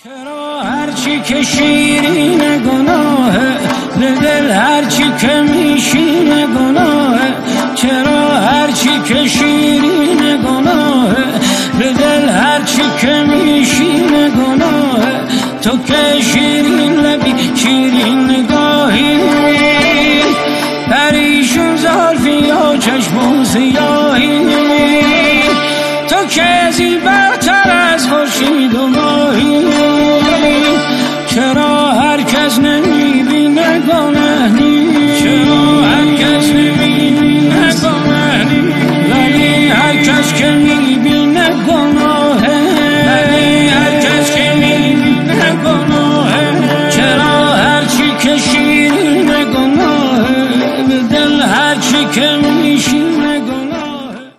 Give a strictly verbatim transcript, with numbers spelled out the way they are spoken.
چرا هرچی که شیرین گناهه به دل هرچی که میشینه گناهه چرا هرچی که شیرین گناهه به دل هرچی که میشینه گناهه تو که شیرین لبی شیرین نگاهی پریشون زلفی یا چشمون سیاهی تو که زیباتر از خورشید و ماهی چرا هر کس نمیبینه گناهی چرا هر کس نمیبینه گناهی ولی هر کس که میبینه گناهی